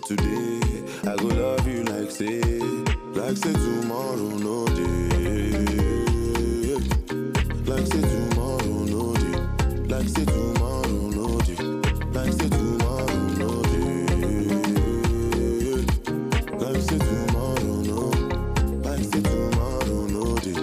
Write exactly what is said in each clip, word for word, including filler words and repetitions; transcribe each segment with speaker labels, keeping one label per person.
Speaker 1: today, I go love you like say, like say tomorrow no day. Like say tomorrow no day. Like say tomorrow no day. Like say tomorrow no day. Like say tomorrow no. Like say tomorrow no day.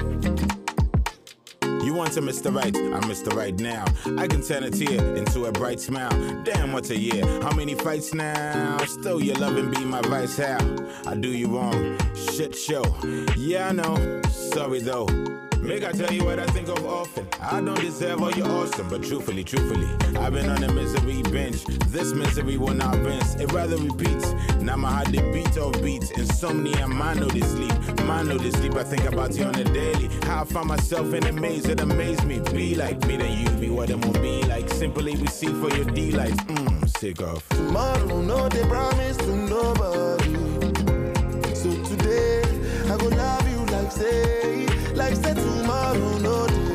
Speaker 2: You want to Mister Right, I'm Mister Right now. I can turn a tear into a bright smile. Damn, what's a year? How many fights now? Still your love and be my vice. How I do you wrong? Shit show. Yeah, I know. Sorry though. Make I tell you what I think of often. I don't deserve all your awesome, but truthfully, truthfully, I've been on a misery bench. This misery will not rinse. It rather repeats. Now my heart they beat off beats. Insomnia, mind no they sleep. Mind no they sleep. I think about you on a daily. How I find myself in a maze that amaze me. Be like me, then you be what it won't be like. Simply receive for your delights. Mmm, sick of.
Speaker 1: Tomorrow, no, they promise to nobody. So today, I go love you like say, like say tomorrow, no day.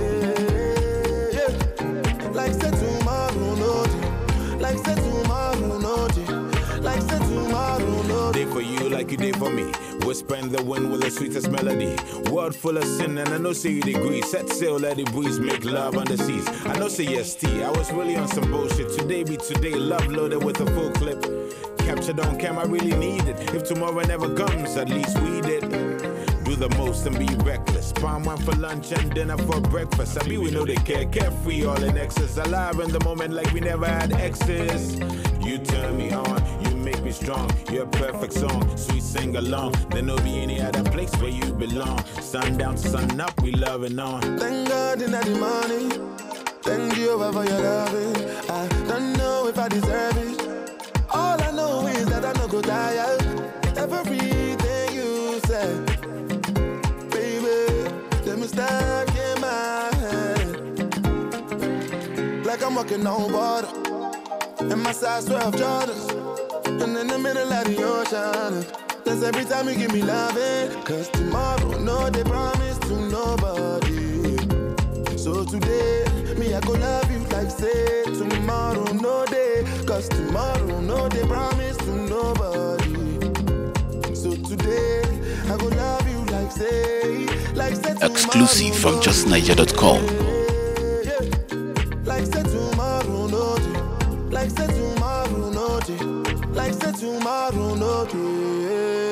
Speaker 1: Yeah. Like say tomorrow, no day. Like say tomorrow, no day. Like say tomorrow, no day.
Speaker 2: Day for you like you did for me. Whisper in the wind with the sweetest melody. World full of sin and I know say you agree. Set sail, let it breeze, make love on the seas. I know say yes, T. I was really on some bullshit. Today be today, love loaded with a full clip. Captured on camera, I really need it. If tomorrow never comes, at least we did. Do the most and be reckless. Palm one for lunch and dinner for breakfast. I be we know they care, carefree, all in excess. Alive in the moment like we never had exes. You turn me on, you make me strong. You're a perfect song, sweet sing along. There no be any other place where you belong. Sun down to sun up, we loving on.
Speaker 1: Thank God in the morning. Thank you for your loving. I don't know if I deserve it. All I know is that I no go tired. Everything you said, baby, let me stuck in my head. Like I'm walking on water, and my size twelve Jordans, and in the middle of the ocean. That's every time you give me loving. Cause tomorrow, no, they promise to nobody. So today, me, I go love you like say tomorrow, no day. Cause tomorrow, no, they promise to nobody. So today, I go love you like say, like say tomorrow.
Speaker 3: Exclusive from just niger dot com.
Speaker 1: Like say tomorrow, no day. Like say tomorrow, no day. Like say tomorrow, no day.